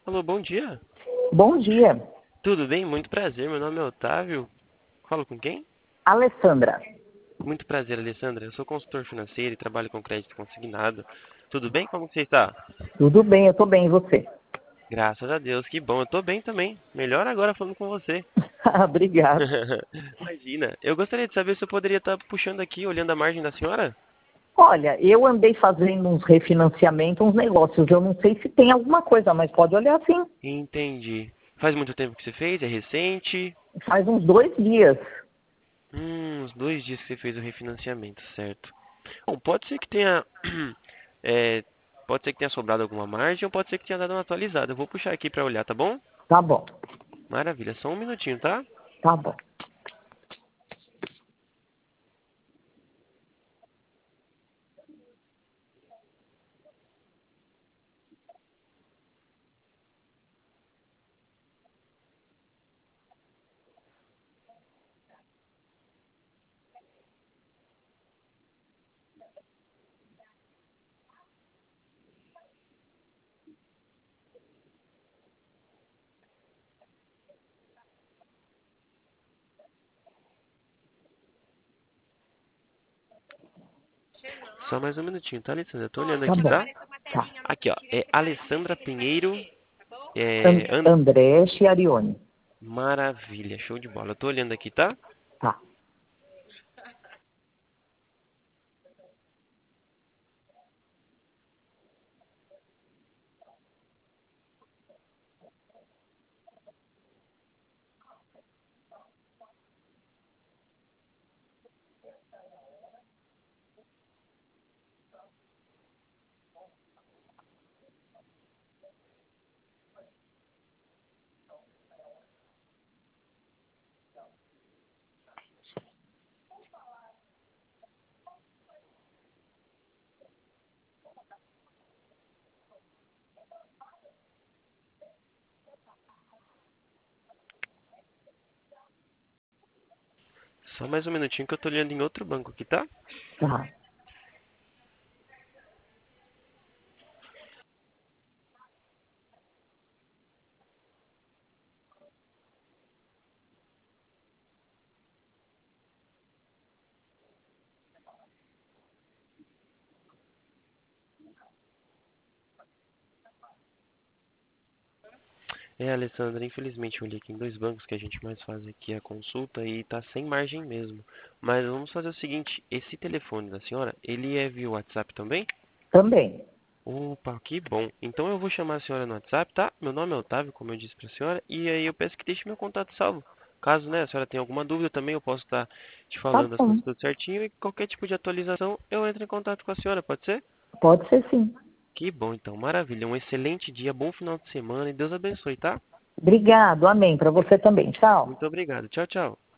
Alô, bom dia. Bom dia, Tudo bem? Muito prazer. Meu nome é Otávio. Falo com quem? Alessandra. Muito prazer, Alessandra. Eu sou consultor financeiro e trabalho com crédito consignado. Tudo bem? Como você está? Tudo bem, eu tô bem, e você? Graças a Deus, que bom. Eu tô bem também. Melhor agora falando com você. Obrigado. Imagina. Eu gostaria de saber se eu poderia estar puxando aqui, olhando a margem da senhora? Olha, eu andei fazendo uns refinanciamentos, uns negócios. Eu não sei se tem alguma coisa, mas pode olhar sim. Entendi. Faz muito tempo que você fez? É recente? Faz uns 2 dias. Uns 2 dias que você fez o refinanciamento, certo? Bom, pode ser que tenha, é, pode ser que tenha sobrado alguma margem ou pode ser que tenha dado uma atualizada. Eu vou puxar aqui para olhar, tá bom? Tá bom, Maravilha, só um minutinho, tá? tá bom. Só mais um minutinho, tá, Alessandra? Eu tô olhando Tá aqui, bom. tá? Tá. Aqui, ó, é Alessandra Pinheiro. É, André Chiarione. Maravilha, show de bola. Eu tô olhando aqui, tá? Tá. Só mais um minutinho que eu tô olhando em outro banco aqui, tá? Tá. É, Alessandra, infelizmente eu olhei aqui em dois bancos que a gente mais faz aqui a consulta e tá sem margem mesmo. Mas vamos fazer o seguinte, esse telefone da senhora, ele é via WhatsApp também? Também. Opa, que bom. Então eu vou chamar a senhora no WhatsApp, tá? Meu nome é Otávio, como eu disse pra senhora, e aí eu peço que deixe meu contato salvo. Caso, né, a senhora tenha alguma dúvida também, eu posso estar te Tá falando as bom. coisas tudo certinho e qualquer tipo de atualização eu entro em contato com a senhora, pode ser? Pode ser sim. Que bom, então, maravilha. Um excelente dia, bom final de semana e Deus abençoe, tá? Obrigado, amém. Para você também. Tchau. Muito obrigado. Tchau, tchau.